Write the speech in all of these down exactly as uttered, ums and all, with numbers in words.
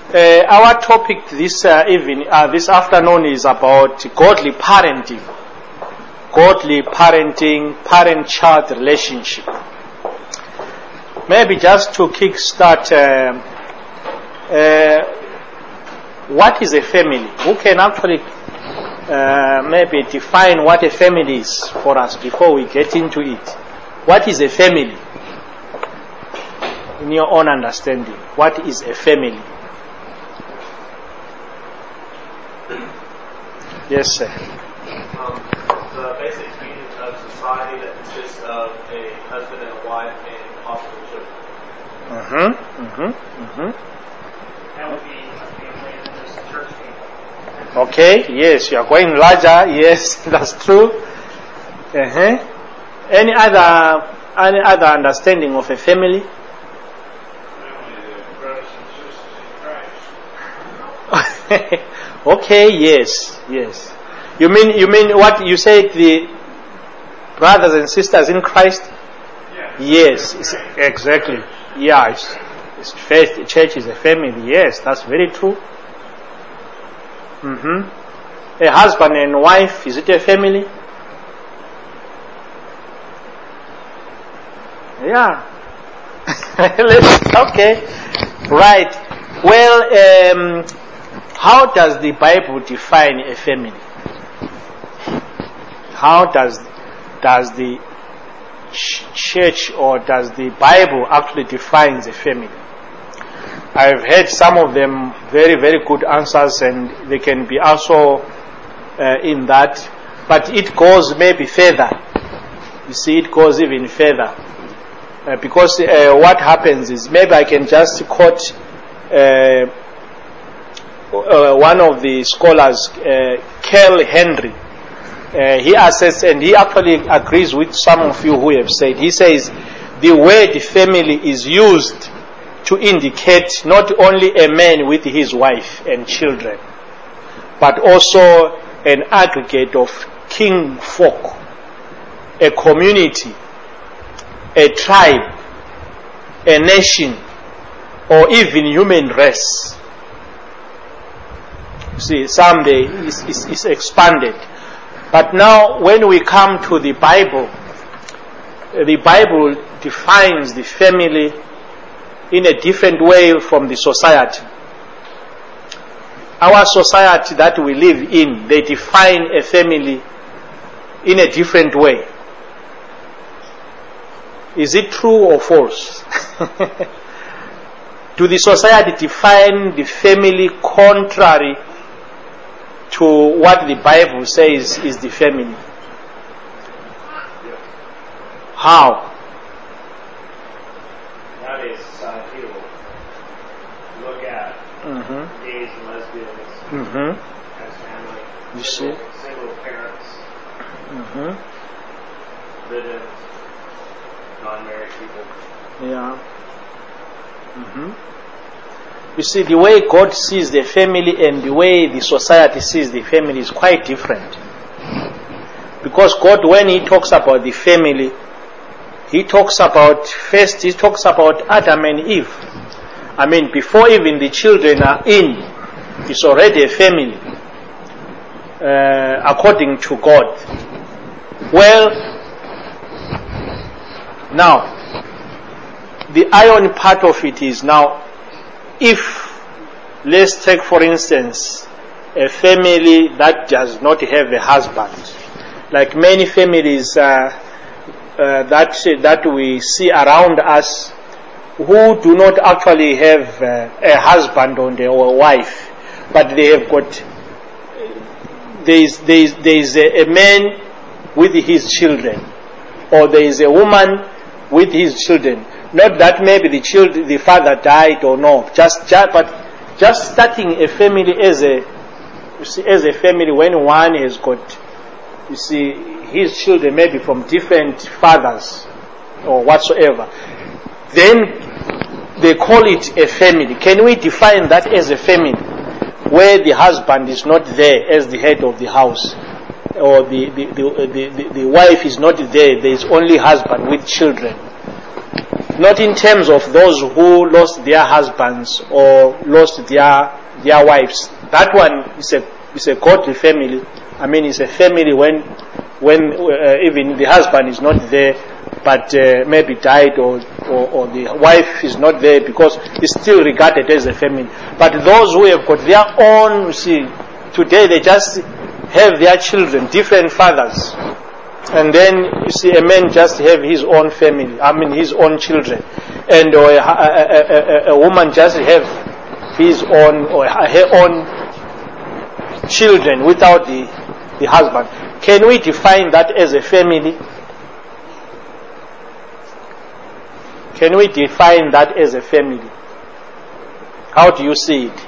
Uh, our topic this uh, evening, uh, this afternoon, is about godly parenting. Godly parenting, parent-child relationship. Maybe just to kick-start, uh, uh, what is a family? Who can actually uh, maybe define what a family is for us before we get into it? What is a family? In your own understanding, what is a family? Yes, sir. Um, the basic unit of society that consists of a husband and a wife and possible children. Mm-hmm. Mm-hmm. Mm-hmm. That would be a family and then just church people. Okay. Yes, you are going larger. Yes, that's true. Uh-huh. Any other any other understanding of a family? Okay, yes, yes. You mean you mean what you said, the brothers and sisters in Christ? Yes, it's, exactly. Yeah, it's, it's faith. The church is a family. Yes, that's very true. Mm-hmm. A husband and wife, is it a family? Yeah. Okay. Right. Well, um, how does the Bible define a family? How does does the ch- church or does the Bible actually defines a family? I've heard some of them very, very good answers, and they can be also uh, in that, but it goes maybe further. You see, it goes even further. Uh, because uh, what happens is, maybe I can just quote uh, uh, one of the scholars, uh, Carl Henry. Uh, he assesses, and he actually agrees with some of you who have said, he says, the word family is used to indicate not only a man with his wife and children, but also an aggregate of kin folk, a community, a tribe, a nation, or even human race. You see, someday it's, it's, it's expanded. But now when we come to the Bible, the Bible defines the family in a different way from the society. Our society that we live in, they define a family in a different way. Is it true or false? Do the society define the family contrary to what the Bible says is the family? How? Nowadays, society will look at Mm-hmm. gays and lesbians Mm-hmm. as family. You single, see? Single parents, Mm-hmm. live-ins, non-married people. Yeah. Mm-hmm. You see, the way God sees the family and the way the society sees the family is quite different. Because God, when He talks about the family, He talks about, first He talks about Adam and Eve. I mean, before even the children are in, it's already a family, uh, according to God. Well, now, the iron part of it is now, if, let's take for instance, a family that does not have a husband, like many families uh, uh, that that we see around us, who do not actually have uh, a husband or a wife, but they have got, there is, there is, there is a, a man with his children, or there is a woman with his children. Not that maybe the child, the father died or no, just, just but just starting a family as a, you see, as a family when one has got, you see, his children maybe from different fathers or whatsoever, then they call it a family. Can we define that as a family where the husband is not there as the head of the house, or the the the, the, the, the wife is not there, there is only husband with children? Not in terms of those who lost their husbands or lost their their wives. That one is a is a godly family. I mean, it's a family when when uh, even the husband is not there, but uh, maybe died, or, or or the wife is not there, because it's still regarded as a family. But those who have got their own, you see, today they just have their children, different fathers. And then you see a man just have his own family, I mean his own children, and or a, a, a, a woman just have his own or her own children without the, the husband. Can we define that as a family? Can we define that as a family? How do you see it?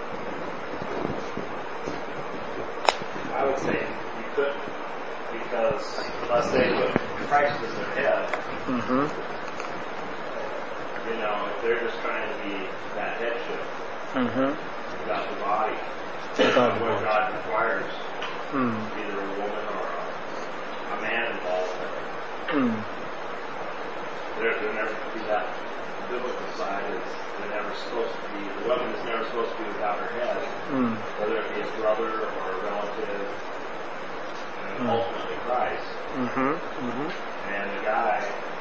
I would say you could, because unless they put Christ as their head, Mm-hmm. you know, if they're just trying to be that headship Mm-hmm. without the body, Without the what body. God requires, Mm. either a woman or a, a man involved in it. Mm. There, there never to be that biblical side. Is they're never supposed to be. The woman is never supposed to be without her head, Mm. whether it be a brother or a relative, and Mm. ultimately Christ. Mm-hmm. Mm-hmm. And the guy,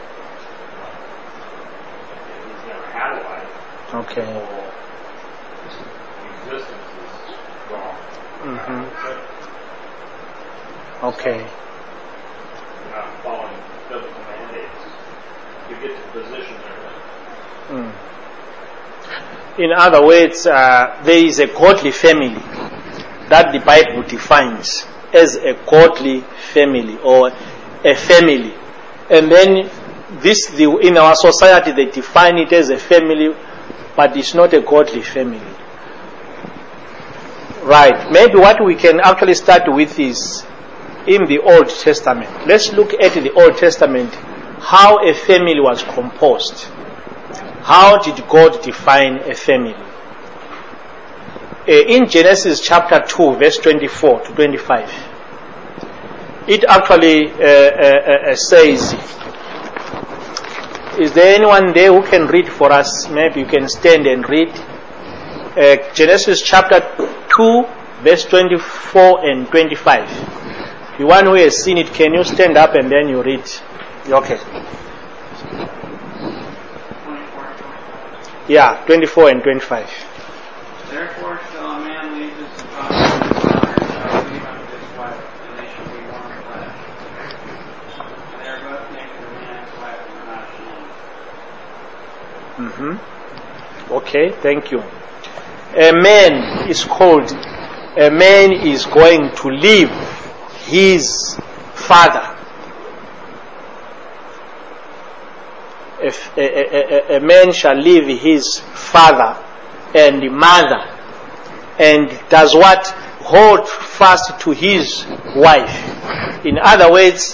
he's never had a wife. Okay. The whole existence is wrong. Mm-hmm. But Okay. you're not following biblical mandates to get to the position they're in. Mm. In other words, uh, there is a godly family that the Bible defines as a godly family or a family, and then this the, in our society they define it as a family, but it's not a godly family. Right. Maybe what we can actually start with is in the Old Testament. Let's look at the Old Testament, how a family was composed. How did God define a family? Uh, in Genesis chapter two, verse twenty-four to twenty-five, it actually uh, uh, uh, says, is there anyone there who can read for us? Maybe you can stand and read. Uh, Genesis chapter two, verse twenty-four and twenty-five. The one who has seen it, can you stand up and then you read? Okay. Yeah, twenty-four and twenty-five. Therefore shall a man leave his father and his mother, and shall cleave unto his wife, and they shall be one flesh. And they are both naked, the man and his wife, and are not ashamed. Mm-hmm. Okay, thank you. A man is called, a man is going to leave his father. If a, a, a, a man shall leave his father and mother, and does what? Hold fast to his wife. In other words,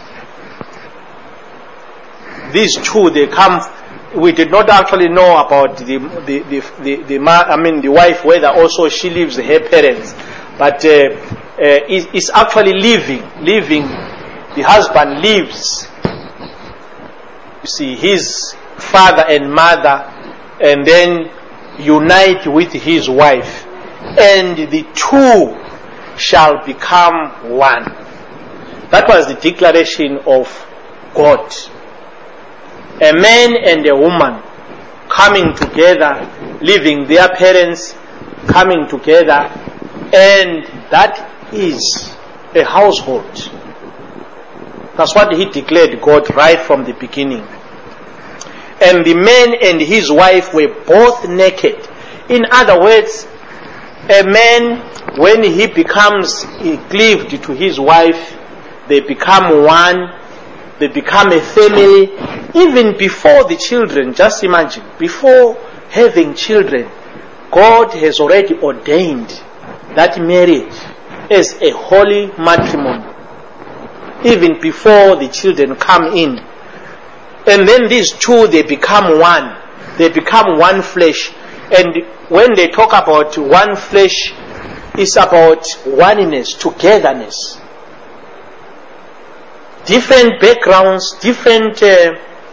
these two, they come. We did not actually know about the the the the, the I mean the wife, whether also she leaves her parents, but uh, uh, is actually leaving. Leaving, the husband leaves. You see, his father and mother, and then unite with his wife, and the two shall become one. That was the declaration of God. A man and a woman coming together, leaving their parents, coming together, and that is a household. That's what he declared, God, right from the beginning. And the man and his wife were both naked. In other words, a man, when he becomes he cleaved to his wife, they become one, they become a family. Even before the children, just imagine, before having children, God has already ordained that marriage as a holy matrimony, even before the children come in. And then these two, they become one. They become one flesh. And when they talk about one flesh, it's about oneness, togetherness. Different backgrounds, different uh,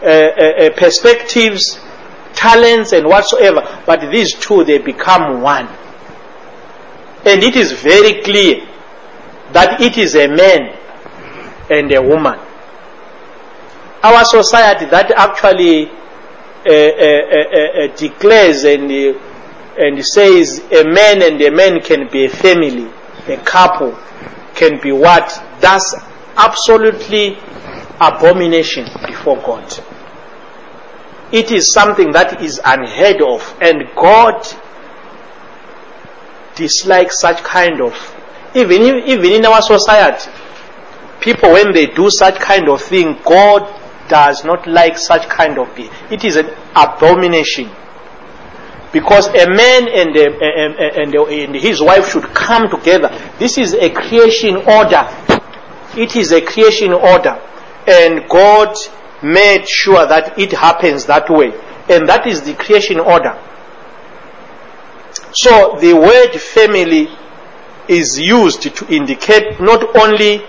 uh, uh, perspectives, talents, and whatsoever. But these two, they become one. And it is very clear that it is a man and a woman. Our society that actually uh, uh, uh, uh, declares and uh, and says a man and a man can be a family, a couple can be what? That's absolutely abomination before God. It is something that is unheard of, and God dislikes such kind of, even in, even in our society, people when they do such kind of thing, God does not like such kind of thing. It is an abomination. Because a man and, a, and, a, and his wife should come together. This is a creation order. It is a creation order. And God made sure that it happens that way. And that is the creation order. So the word family is used to indicate not only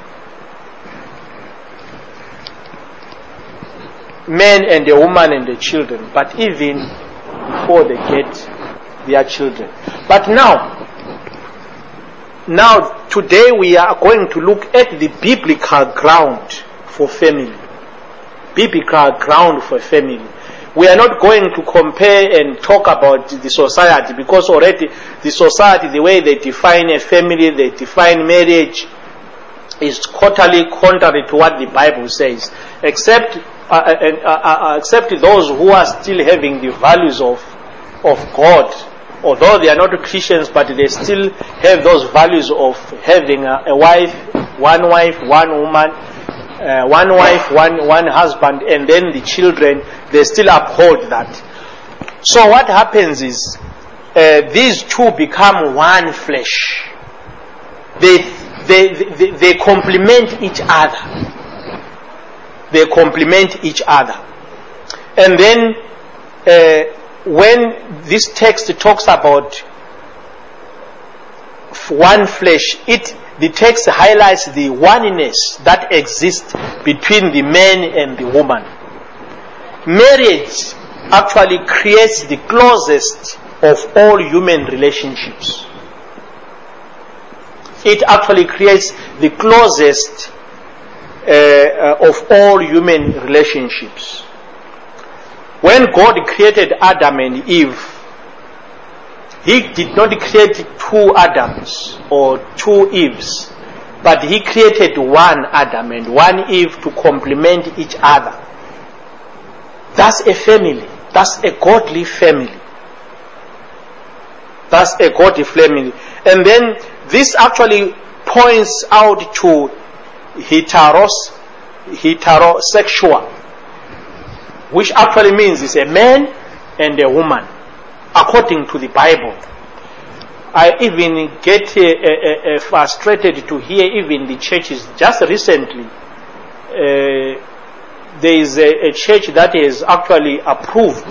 men and a woman and the children, but even before they get their children. But now, now today we are going to look at the biblical ground for family. Biblical ground for family. We are not going to compare and talk about the society, because already the society, the way they define a family, they define marriage, is totally contrary to what the Bible says. Except uh, uh, uh, except those who are still having the values of of God, although they are not Christians, but they still have those values of having a, a wife, one wife, one woman, uh, one wife, one one husband, and then the children. They still uphold that. So what happens is uh, these two become one flesh. They they they, they complement each other. They complement each other. And then uh, when this text talks about one flesh, it the text highlights the oneness that exists between the man and the woman. Marriage actually creates the closest of all human relationships. It actually creates the closest uh, uh, of all human relationships. When God created Adam and Eve, He did not create two Adams or two Eves, but He created one Adam and one Eve to complement each other. That's a family. That's a godly family. That's a godly family. And then this actually points out to heteros, heterosexual, which actually means it's a man and a woman, according to the Bible. I even get uh, uh, uh, frustrated to hear even the churches just recently. Uh, there is a, a church that has actually approved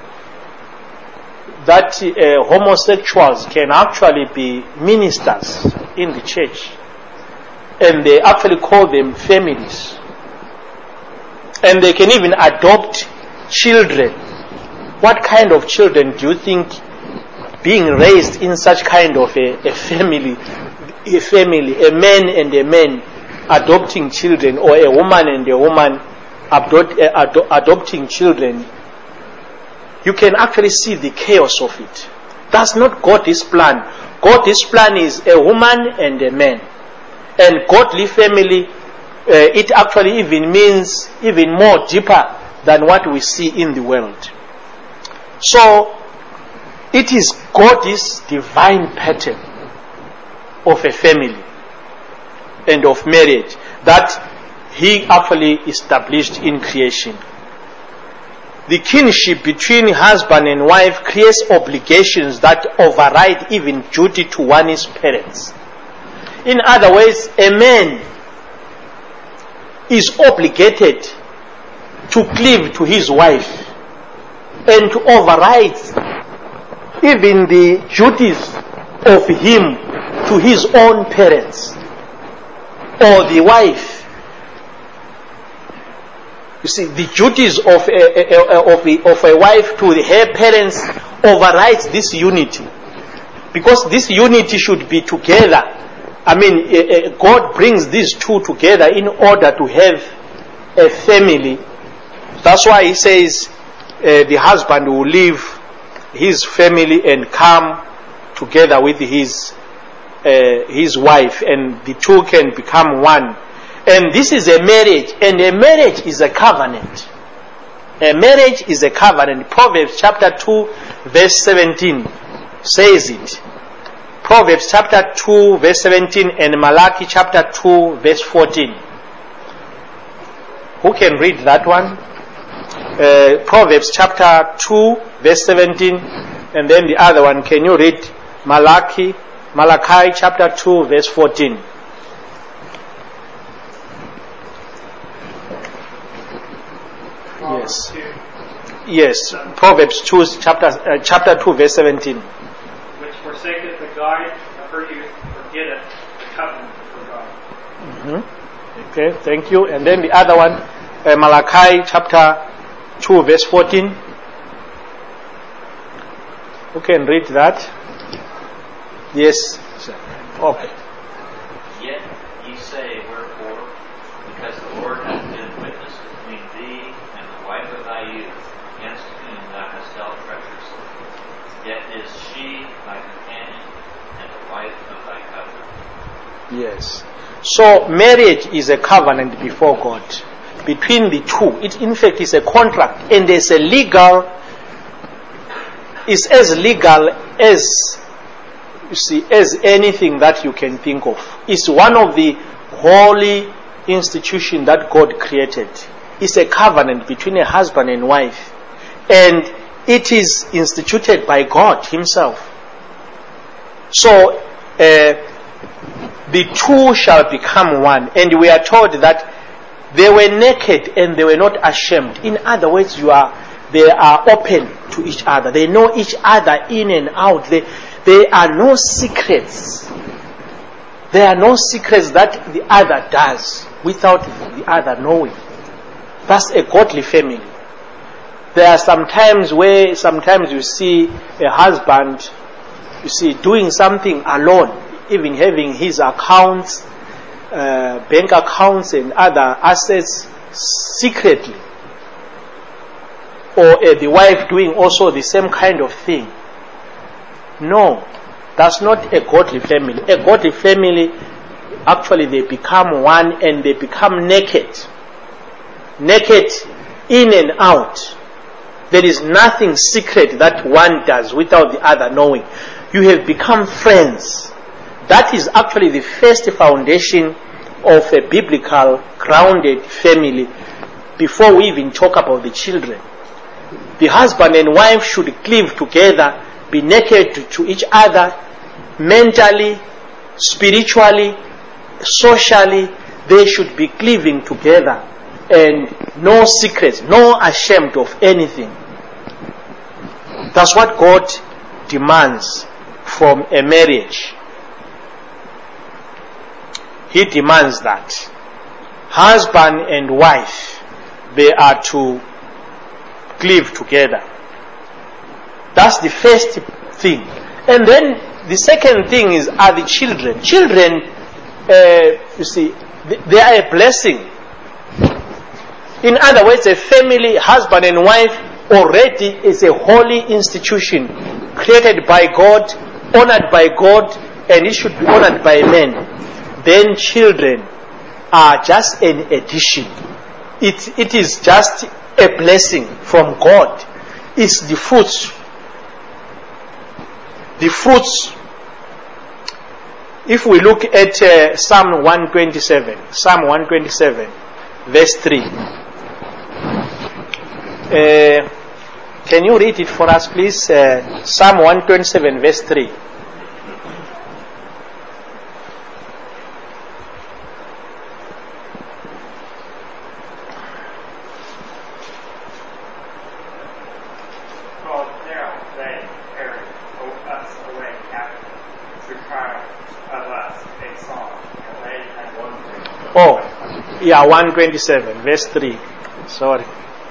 that uh, homosexuals can actually be ministers in the church, and they actually call them families, and they can even adopt children. What kind of children do you think being raised in such kind of a, a family, a family, a man and a man adopting children, or a woman and a woman adopt, uh, ado- adopting children? You can actually see the chaos of it. That's not God's plan. God's plan is a woman and a man. And godly family, uh, it actually even means even more deeper than what we see in the world. So, it is God's divine pattern of a family and of marriage that He actually established in creation. The kinship between husband and wife creates obligations that override even duty to one's parents. In other words, a man is obligated to cleave to his wife and to override even the duties of him to his own parents or the wife. You see, the duties of a, a, of, a, of a wife to her parents overrides this unity. Because this unity should be together. I mean, a, a, God brings these two together in order to have a family. That's why he says uh, the husband will leave his family and come together with his uh, his wife, and the two can become one. And this is a marriage, and a marriage is a covenant. A marriage is a covenant. Proverbs chapter two verse seventeen says it. Proverbs chapter two verse seventeen and Malachi chapter two verse fourteen. Who can read that one? Uh, Proverbs chapter two verse seventeen, and then the other one, can you read Malachi, Malachi chapter two verse fourteen? Yes. Yes. Proverbs two chapter uh, chapter two verse seventeen. Which forsaketh the guide of her youth, forgetteth the covenant of her God. Mm-hmm. Okay, thank you. And then the other one, uh, Malachi chapter two verse fourteen. Who can read that? Yes. Okay. Yet ye say, wherefore, because the Lord hath been witness between thee and the wife of thy youth, against whom thou hast dealt treacherously. Yet is she thy companion and the wife of thy covenant. Yes. So marriage is a covenant before God between the two. It in fact is a contract, and there's a legal. Is as legal as you see as anything that you can think of. It's one of the holy institutions that God created. It's a covenant between a husband and wife, and it is instituted by God Himself. So uh, the two shall become one, and we are told that they were naked and they were not ashamed. In other words, you are they are open to each other. They know each other in and out. They, there are no secrets. There are no secrets that the other does without the other knowing. That's a godly family. There are some times where sometimes you see a husband, you see, doing something alone, even having his accounts, uh, bank accounts and other assets secretly. Or uh, the wife doing also the same kind of thing. No, that's not a godly family. A godly family, actually they become one and they become naked. Naked in and out. There is nothing secret that one does without the other knowing. You have become friends. That is actually the first foundation of a biblical grounded family before we even talk about the children. The husband and wife should cleave together, be naked to, to each other, mentally, spiritually, socially. They should be cleaving together, and no secrets, no ashamed of anything. That's what God demands from a marriage. He demands that husband and wife, they are to cleave together. That's the first thing. And then the second thing is are the children. Children, uh, you see, they are a blessing. In other words, a family, husband and wife, already is a holy institution created by God, honored by God, and it should be honored by men. Then children are just an addition. It, it is just a blessing from God. It's the fruits. The fruits. If we look at uh, Psalm one twenty-seven, Psalm one twenty-seven, verse three. Uh, can you read it for us, please? Uh, Psalm one twenty-seven, verse three. Oh, yeah, one twenty-seven, verse three. Sorry.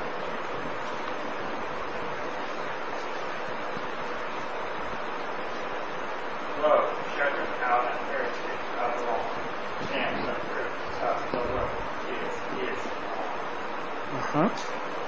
Lo, shepherd out and heritage of the law, and the fruit of the Lord is his law. Uh-huh.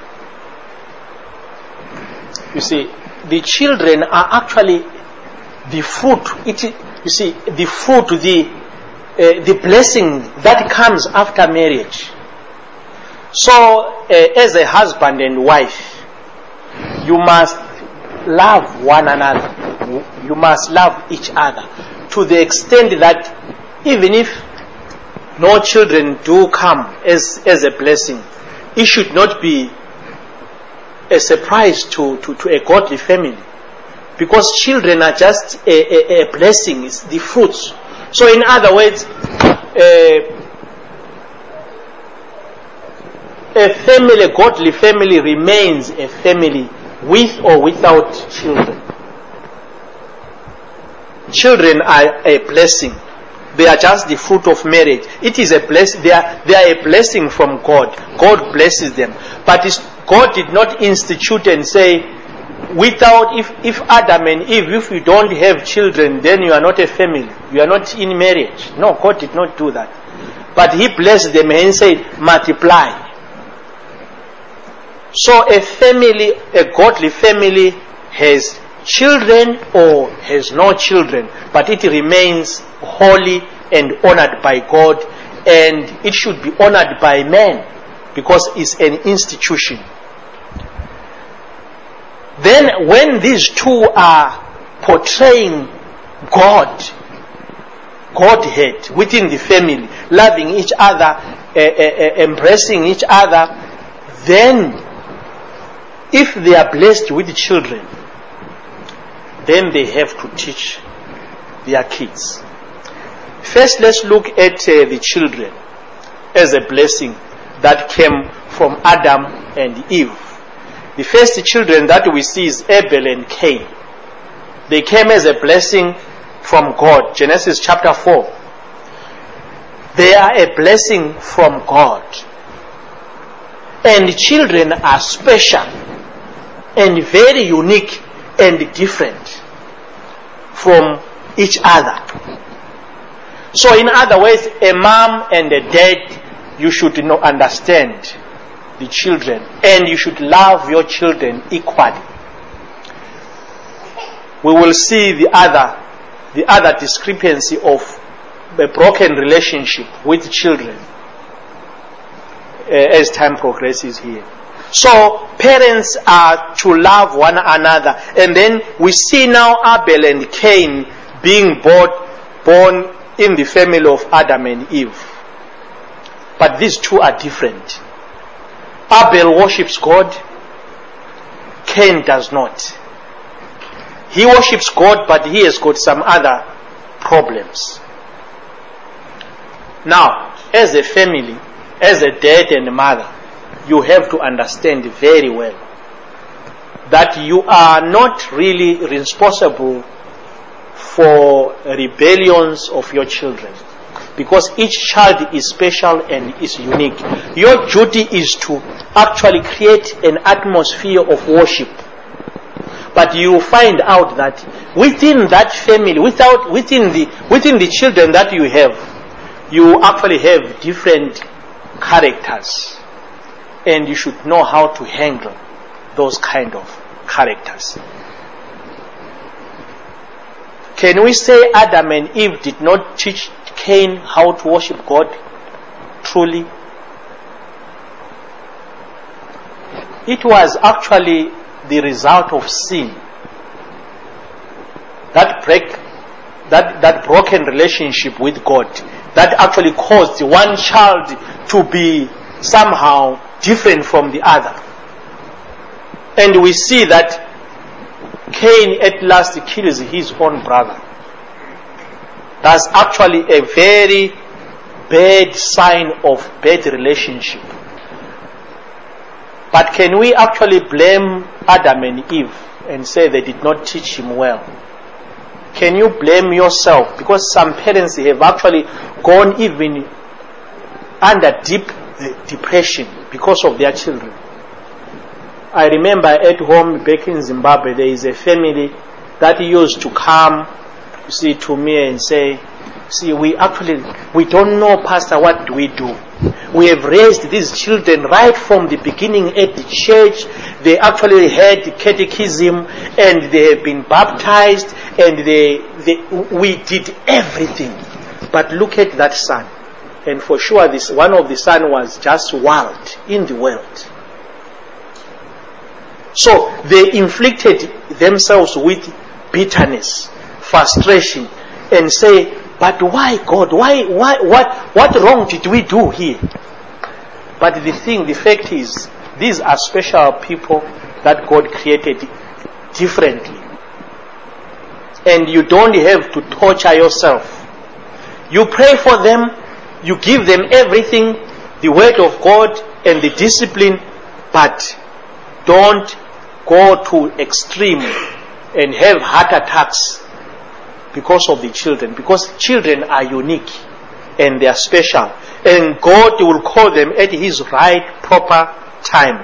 You see, the children are actually the fruit. It, you see, the fruit, the uh, the blessing that comes after marriage. So, uh, as a husband and wife, you must love one another. You must love each other to the extent that even if no children do come as, as a blessing, it should not be a surprise to, to, to a godly family. Because children are just a, a, a blessing, it's the fruits. So in other words, uh, a family, a godly family remains a family with or without children. Children are a blessing. They are just the fruit of marriage. It is a bless. They are they are a blessing from God. God blesses them. But it's, God did not institute and say, without if if Adam and Eve, if you don't have children, then you are not a family. You are not in marriage. No, God did not do that. But He blessed them and said, multiply. So a family, a godly family, has children or has no children, but it remains holy and honored by God, and it should be honored by men because it's an institution. Then when these two are portraying God, Godhead within the family, loving each other, uh, uh, uh, embracing each other, then if they are blessed with children, then they have to teach their kids. First, let's look at uh, the children as a blessing that came from Adam and Eve. The first children that we see is Abel and Cain. They came as a blessing from God. Genesis chapter four. They are a blessing from God. And children are special and very unique and different from each other. So in other words, a mom and a dad, you should know, understand the children, and you should love your children equally. We will see the other the other discrepancy of a broken relationship with children uh, as time progresses here. So parents are to love one another, and then we see now Abel and Cain being born, born in the family of Adam and Eve. But these two are different. Abel worships God, Cain does not. He worships God, but he has got some other problems. Now, as a family, as a dad and mother, you have to understand very well that you are not really responsible for rebellions of your children, because each child is special and is unique. Your duty is to actually create an atmosphere of worship. But you find out that within that family, without within the within the children that you have, you actually have different characters, and you should know how to handle those kind of characters. Can we say Adam and Eve did not teach Cain how to worship God truly? It was actually the result of sin that break that that broken relationship with God that actually caused one child to be somehow different from the other. And we see that Cain at last kills his own brother. That's actually a very bad sign of bad relationship. But can we actually blame Adam and Eve and say they did not teach him well? Can you blame yourself? Because some parents have actually gone even under deep, depression because of their children. I remember at home back in Zimbabwe, there is a family that used to come, you see, to me and say, see, we actually, we don't know, Pastor, what do we do? We have raised these children right from the beginning at the church. They actually had catechism and they have been baptized and they, they, we did everything. But look at that son. And for sure, this one of the son was just wild in the world. So they inflicted themselves with bitterness, frustration, and say, but why, God? Why, why, what, what wrong did we do here? But the thing, the fact is, these are special people that God created differently. And you don't have to torture yourself. You pray for them, you give them everything, the word of God and the discipline, but don't go to extreme and have heart attacks because of the children, because children are unique and they are special, and God will call them at His right proper time.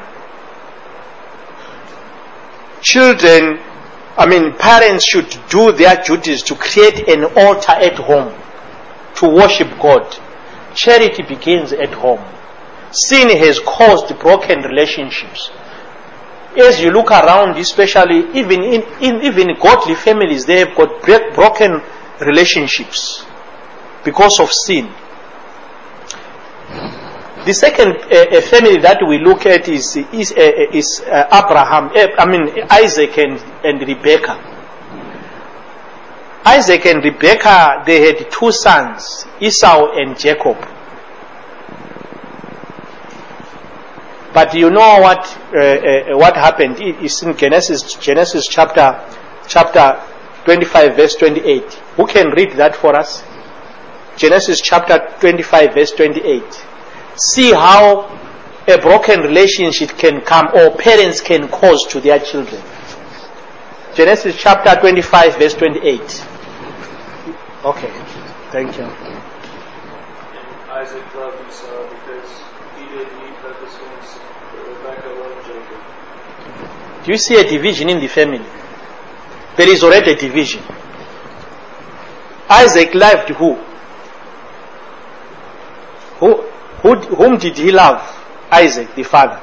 Children, I mean parents should do their duties to create an altar at home to worship God. Charity begins at home. Sin has caused broken relationships. As you look around, especially even in, in even godly families, they have got break, broken relationships because of sin. The second uh, family that we look at is is, uh, is uh, Abraham. Uh, I mean Isaac and, and Rebekah. Isaac and Rebekah, they had two sons, Esau and Jacob. But you know what uh, uh, what happened? It is in Genesis Genesis chapter chapter twenty-five verse twenty-eight. Who can read that for us? Genesis chapter twenty-five verse twenty-eight. See how a broken relationship can come, or parents can cause to their children. Genesis chapter twenty-five verse twenty-eight. Okay, thank you. And Isaac loved Esau because he did eat of his wings, but Rebekah loved Jacob. Do you see a division in the family? There is already a division. Isaac loved who? Who, who whom did he love? Isaac, the father.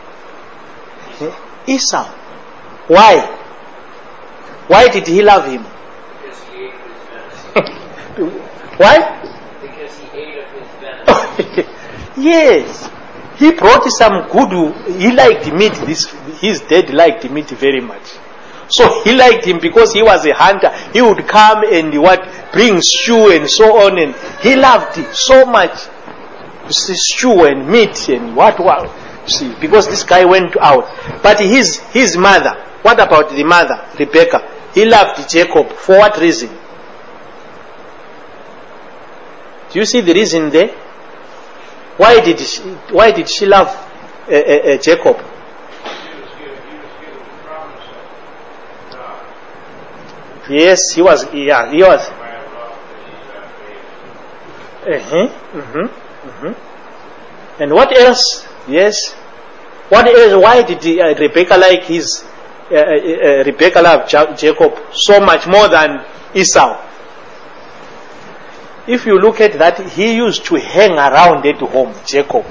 Esau. Why? Why did he love him? Because he ate of his venison. Why? Because he ate of his venison. Yes. He brought some good, he liked meat. This, his dad liked meat very much. So he liked him because he was a hunter. He would come and what, bring stew and so on, and he loved it so much. You see, stew and meat and what, what. You see, because this guy went out. But his, his mother, what about the mother, Rebekah? He loved Jacob. For what reason? Do you see the reason there? Why did she, why did she love uh, uh, uh, Jacob? Yes, he was. Yeah, he was. Uh-huh, uh-huh, uh-huh. And what else? Yes. What else? Why did he, uh, Rebecca like his? Uh, uh, Rebecca loved ja- Jacob so much more than Esau. If you look at that, he used to hang around at home, Jacob.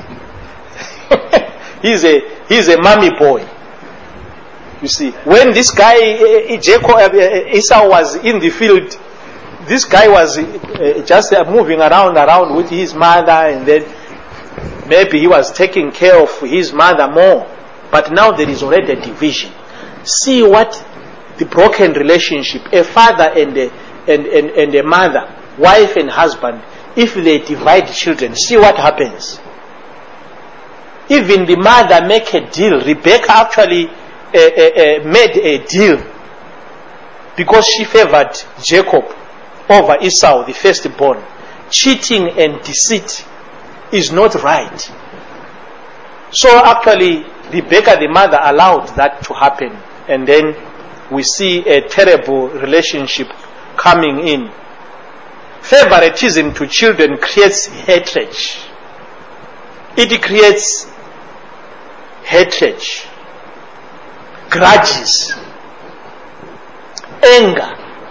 he's a he's a mommy boy. You see, when this guy uh, Jacob uh, Esau was in the field, this guy was uh, just uh, moving around around with his mother, and then maybe he was taking care of his mother more. But now there is already a division. See what the broken relationship, a father and a and, and, and a mother, wife and husband, if they divide children, see what happens. Even the mother make a deal. Rebecca actually uh, uh, uh, made a deal because she favored Jacob over Esau, the firstborn. Cheating and deceit is not right. So actually, Rebecca, the mother, allowed that to happen. And then we see a terrible relationship coming in. Favoritism to children creates hatred. It creates hatred, grudges, anger,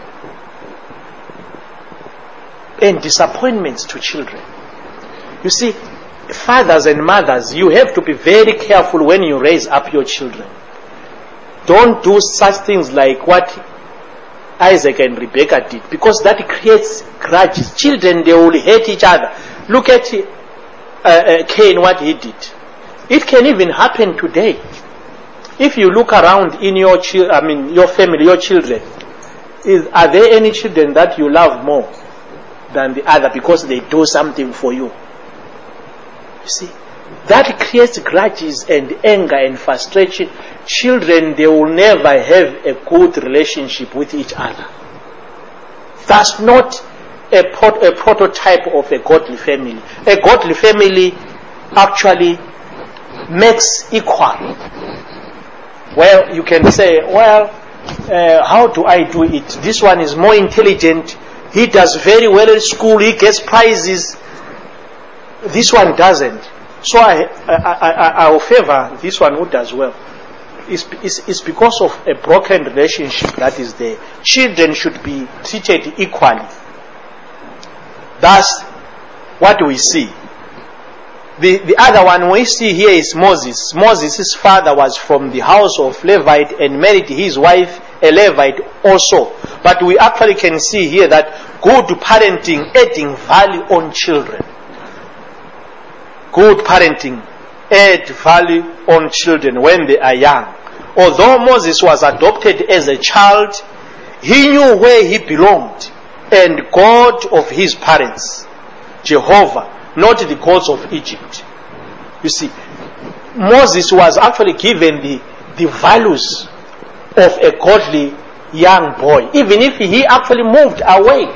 and disappointments to children. You see, fathers and mothers, you have to be very careful when you raise up your children. Don't do such things like what Isaac and Rebekah did, because that creates grudges. Children, they will hate each other. Look at uh, uh, Cain, what he did. It can even happen today. If you look around in your chi- I mean your family, your children, is, are there any children that you love more than the other because they do something for you? You see, that creates grudges and anger and frustration. Children, they will never have a good relationship with each other. That's not a, pro- a prototype of a godly family. A godly family actually makes equal. Well, you can say, well, uh, how do I do it? This one is more intelligent. He does very well at school. He gets prizes. This one doesn't. So I, I, I, I will favor this one who does well. It's, it's, it's because of a broken relationship that is there. Children should be treated equally. That's what we see. The, the other one we see here is Moses. Moses' father was from the house of Levite and married his wife, a Levite also. But we actually can see here that good parenting, adding value on children. Good parenting, add value on children when they are young. Although Moses was adopted as a child, he knew where he belonged and God of his parents, Jehovah, not the gods of Egypt. You see, Moses was actually given the, the values of a godly young boy, even if he actually moved away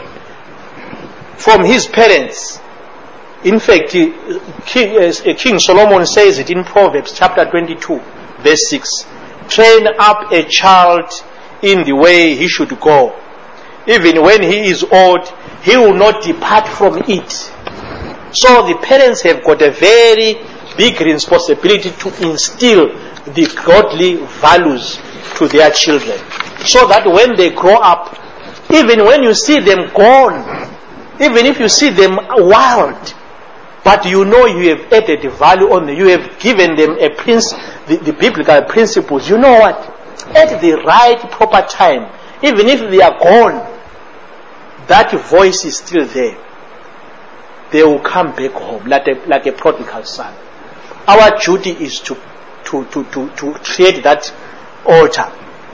from his parents. In fact, King, King Solomon says it in Proverbs chapter twenty-two, verse six. Train up a child in the way he should go. Even when he is old, he will not depart from it. So the parents have got a very big responsibility to instill the godly values to their children. So that when they grow up, even when you see them gone, even if you see them wild, but you know you have added value on them, you have given them a prince, the, the biblical principles. You know what? At the right proper time, even if they are gone, that voice is still there. They will come back home like a, like a prodigal son. Our duty is to, to, to, to, to create that altar.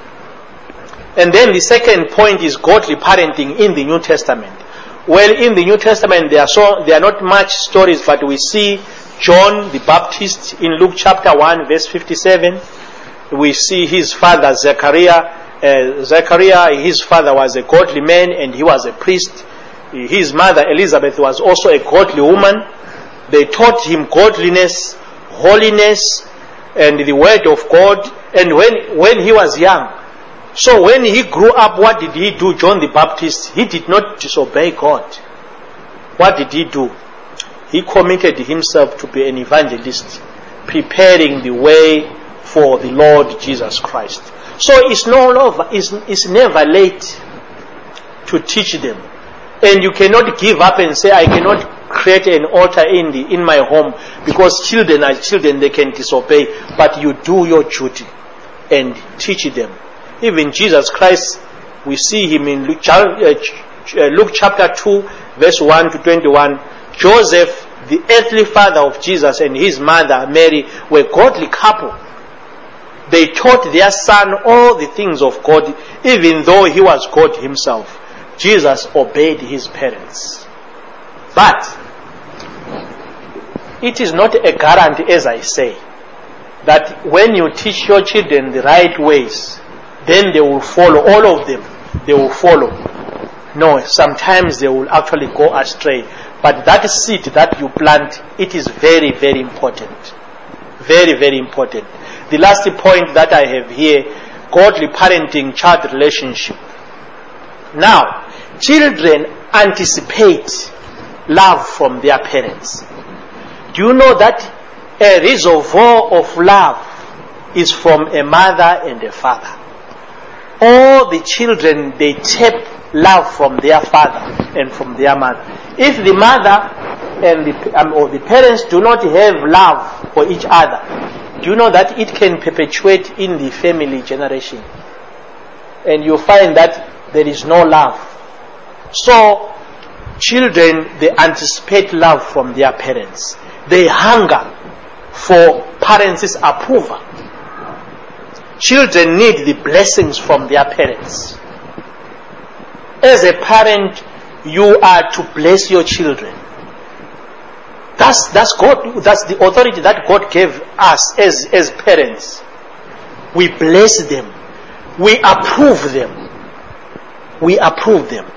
And then the second point is godly parenting in the New Testament. Well, in the New Testament, there are so there are not much stories, but we see John the Baptist in Luke chapter one, verse fifty-seven. We see his father Zechariah. Uh, Zechariah, his father was a godly man, and he was a priest. His mother Elizabeth was also a godly woman. They taught him godliness, holiness, and the word of God. And when when he was young, so when he grew up, what did he do? John the Baptist, he did not disobey God. What did he do? He committed himself to be an evangelist, preparing the way for the Lord Jesus Christ. So it's no longer, it's, it's never late to teach them. And you cannot give up and say, I cannot create an altar in the in my home because children are children, they can disobey. But you do your duty and teach them. Even Jesus Christ, we see him in Luke, Luke chapter two, verse one to twenty-one. Joseph, the earthly father of Jesus, and his mother Mary were a godly couple. They taught their son all the things of God, even though he was God himself. Jesus obeyed his parents. But it is not a guarantee, as I say, that when you teach your children the right ways, then they will follow, all of them, they will follow. No, sometimes they will actually go astray. But that seed that you plant, it is very, very important. Very, very important. The last point that I have here, godly parenting, child relationship. Now, children anticipate love from their parents. Do you know that A reservoir of love is from a mother and a father. All the children, they tap love from their father and from their mother. If the mother and the, um, or the parents do not have love for each other, do you know that it can perpetuate in the family generation? And you find that there is no love. So, children, they anticipate love from their parents. They hunger for parents' approval. Children need the blessings from their parents. As a parent, you are to bless your children. That's, that's God, that's the authority that God gave us as, as parents. We bless them. We approve them. We approve them.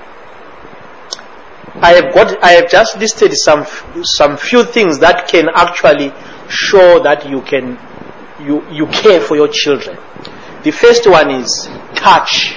I have got, I have just listed some, some few things that can actually show that you can, you, you care for your children. The first one is touch.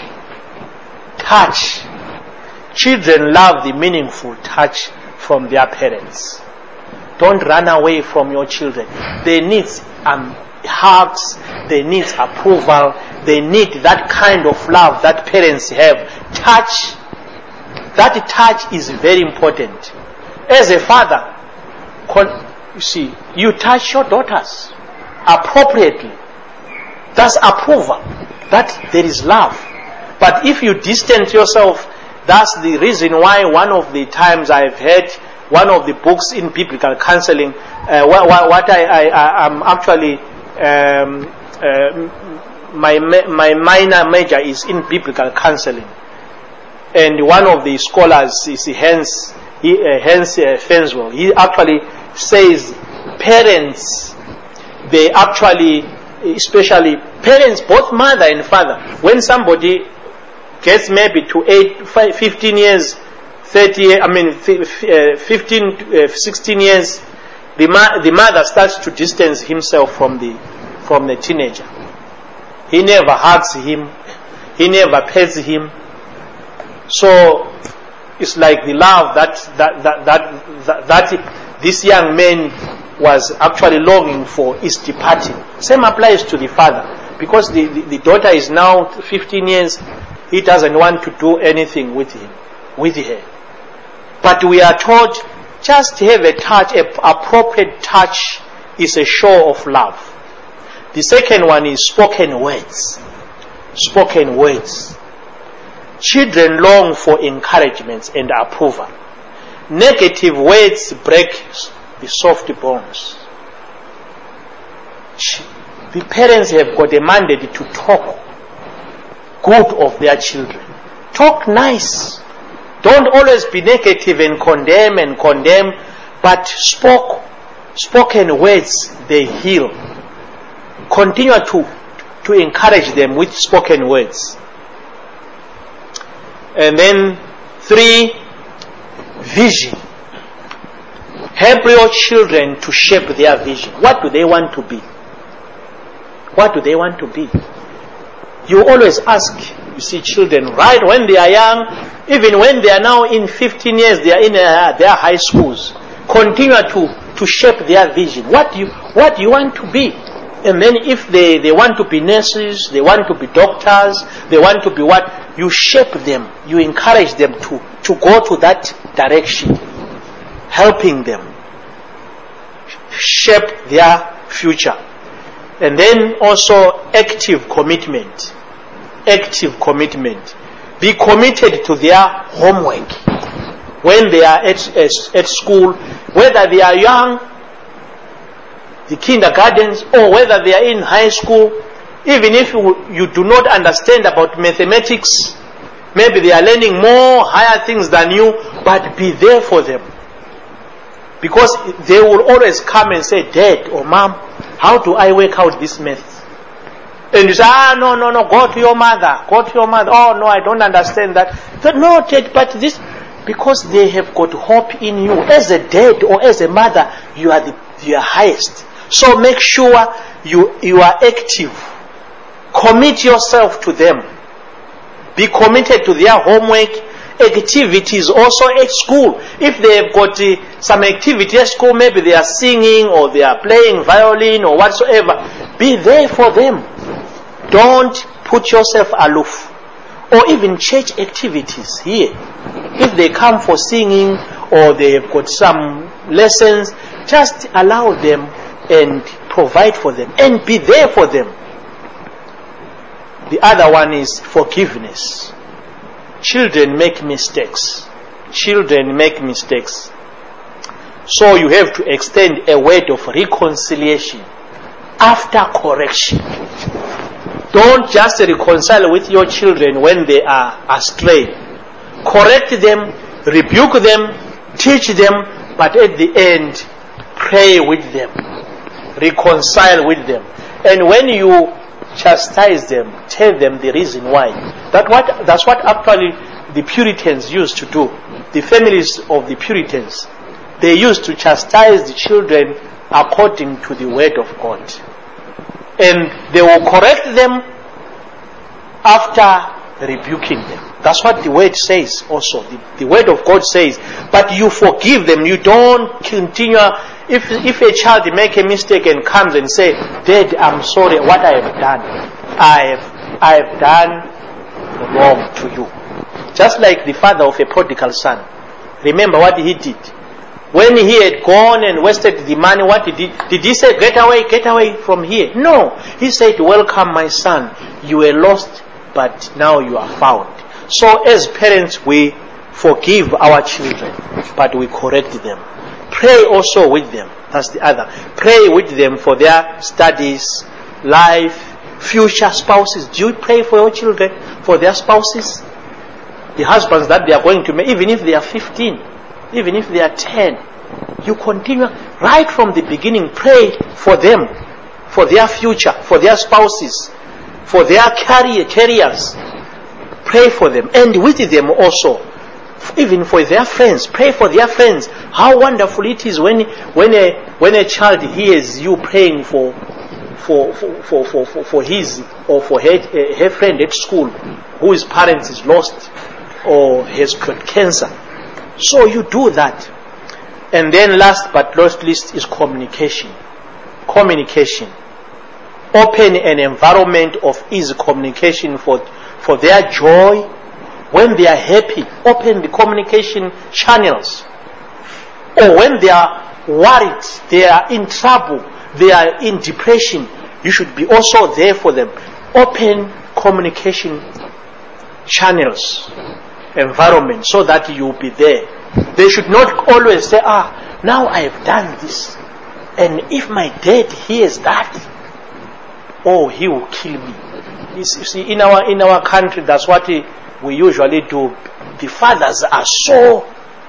Touch. Children love the meaningful touch from their parents. Don't run away from your children. They need um, hugs. They need approval. They need that kind of love that parents have. Touch. That touch is very important. As a father, you see, you touch your daughters appropriately. That's approval. That there is love. But if you distance yourself, that's the reason why one of the times I've heard one of the books in biblical counseling, uh, what, what I, I, I am actually, um, uh, my, my minor major is in biblical counseling. And one of the scholars is Hans, he, uh, Hans uh, Fenswell. He actually says parents, they actually, especially parents, both mother and father, when somebody gets maybe to eight, five, fifteen years, thirty, I mean, fifteen, sixteen years, the, ma- the mother starts to distance himself from the, from the teenager. He never hugs him. He never pets him. So it's like the love that that that that, that, that this young man was actually longing for is departing. Same applies to the father, because the, the, the daughter is now fifteen years. He doesn't want to do anything with him, with her. But we are taught just have a touch, a appropriate touch is a show of love. The second one is spoken words. Spoken words. Children long for encouragement and approval. Negative words break the soft bones. The parents have got a mandate to talk good of their children. Talk nice. Don't always be negative and condemn and condemn, but spoke, spoken words, they heal. Continue to, to encourage them with spoken words. And then, three, vision. Help your children to shape their vision. What do they want to be? What do they want to be? You always ask, you see children, right when they are young, even when they are now in fifteen years, they are in uh, their high schools, continue to, to shape their vision. What do you, what do you want to be? And then if they, they want to be nurses, they want to be doctors, they want to be what, you shape them, you encourage them to, to go to that direction, helping them shape their future. And then also active commitment. Active commitment. Be committed to their homework when they are at, at, at school, whether they are young, the kindergartens, or whether they are in high school. Even if you, you do not understand about mathematics, maybe they are learning more higher things than you, but be there for them. Because they will always come and say, Dad or Mom, how do I work out this math? And you say, ah, no, no, no, go to your mother, go to your mother. Oh, no, I don't understand that. But no, Dad, but this, because they have got hope in you. As a dad or as a mother, you are the you are highest. So make sure you, you are active. Commit yourself to them. Be committed to their homework activities also at school. If they've got uh, some activity at school, maybe they are singing or they are playing violin or whatsoever, be there for them. Don't put yourself aloof. Or even church activities here. If they come for singing or they've got some lessons, just allow them and provide for them and be there for them. The other one is forgiveness. Children make mistakes. Children make mistakes. So you have to extend a word of reconciliation after correction. Don't just reconcile with your children when they are astray. Correct them, rebuke them, teach them, but at the end, pray with them. Reconcile with them. And when you chastise them, tell them the reason why. That what, that's what actually the Puritans used to do. The families of the Puritans, they used to chastise the children according to the word of God. And they will correct them after rebuking them. That's what the word says also. The, the word of God says, but you forgive them. You don't continue. If if a child make a mistake and comes and say, Dad, I'm sorry, what I have done. I have, I have done wrong to you. Just like the father of a prodigal son. Remember what he did. When he had gone and wasted the money, what did he did? Did he say, get away, get away from here? No. He said, welcome my son. You were lost, but now you are found. So as parents, we forgive our children, but we correct them. Pray also with them. That's the other. Pray with them for their studies, life, future spouses. Do you pray for your children, for their spouses? The husbands that they are going to make, even if they are fifteen, even if they are ten, you continue right from the beginning. Pray for them, for their future, for their spouses, for their career, careers. Pray for them, and with them also, even for their friends. Pray for their friends. How wonderful it is when when a when a child hears you praying for for for for for, for, for his or for her, her friend at school whose parents is lost or has got cancer. So you do that. And then last but not least is communication. Communication. Open an environment of easy communication for for their joy. When they are happy, open the communication channels. Or when they are worried, they are in trouble, they are in depression, you should be also there for them. Open communication channels, environment, so that you will be there. They should not always say, ah, now I have done this, and if my dad hears that, oh, he will kill me. You see, in our in our country, that's what we, we usually do. The fathers are so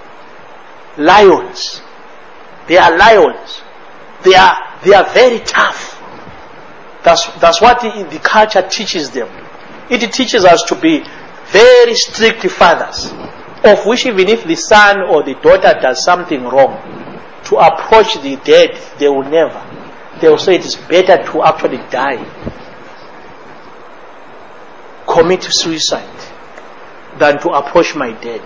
lions. They are lions. They are they are very tough. That's that's what the, the culture teaches them. It teaches us to be very strict fathers, of which even if the son or the daughter does something wrong, to approach the dead, they will never. They will say it is better to actually die, commit suicide, than to approach my dead.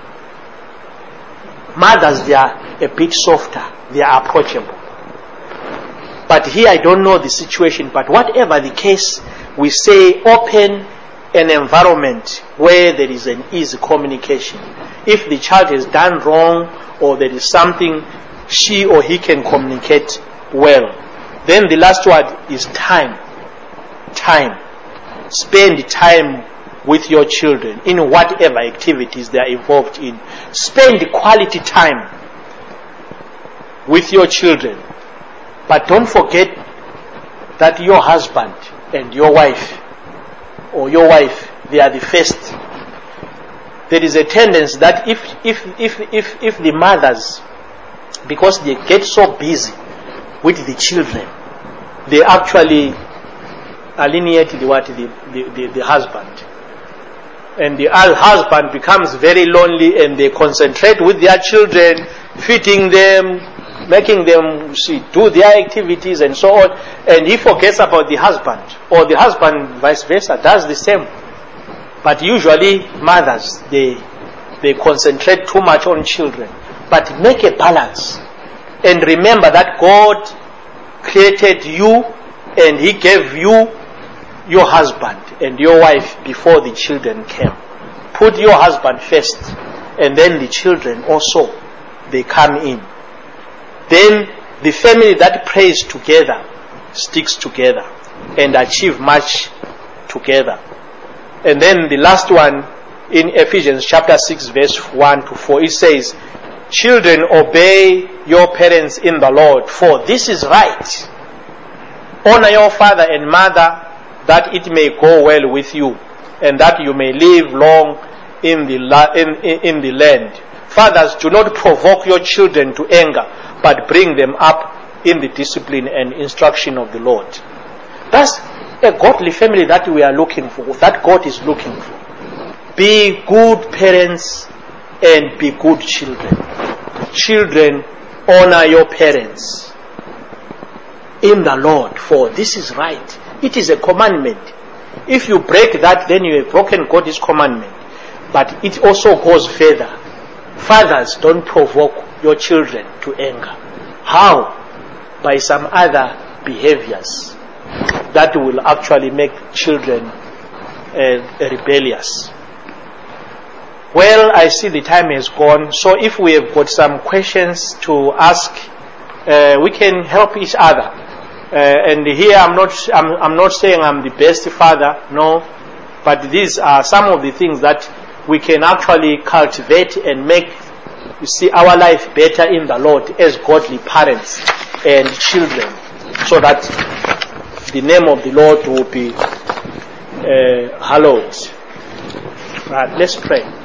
Mothers, they are a bit softer. They are approachable. But here I don't know the situation, but whatever the case, we say open an environment where there is an easy communication. If the child has done wrong or there is something, she or he can communicate well. Then the last word is time. Time. Spend time with your children in whatever activities they are involved in. Spend quality time with your children. But don't forget that your husband and your wife, or your wife, they are the first. There is a tendency that if if if if, if the mothers, because they get so busy with the children, they actually alienate the what the, the, the, the husband. And the husband becomes very lonely, and they concentrate with their children, feeding them, making them see, do their activities and so on, and he forgets about the husband, or the husband vice versa does the same. But usually mothers, they they concentrate too much on children. But make a balance. And remember that God created you and He gave you your husband and your wife before the children came. Put your husband first, and then the children also, they come in. Then the family that prays together sticks together and achieve much together. And then the last one in Ephesians chapter six verse one to four, it says, children, obey your parents in the Lord, for this is right. Honor your father and mother, that it may go well with you, and that you may live long in the, la- in, in, in the land. Fathers, do not provoke your children to anger, but bring them up in the discipline and instruction of the Lord. That's a godly family that we are looking for, that God is looking for. Be good parents and be good children. Children, honor your parents in the Lord, for this is right. It is a commandment. If you break that, then you have broken God's commandment. But it also goes further. Fathers, don't provoke your children to anger. How? By some other behaviors that will actually make children uh, rebellious. Well, I see the time has gone, so if we have got some questions to ask, uh, we can help each other. Uh, and here I'm not, I'm, I'm not saying I'm the best father, no, but these are some of the things that we can actually cultivate and make, you see, our life better in the Lord as godly parents and children, so that the name of the Lord will be uh, hallowed. Right, let's pray.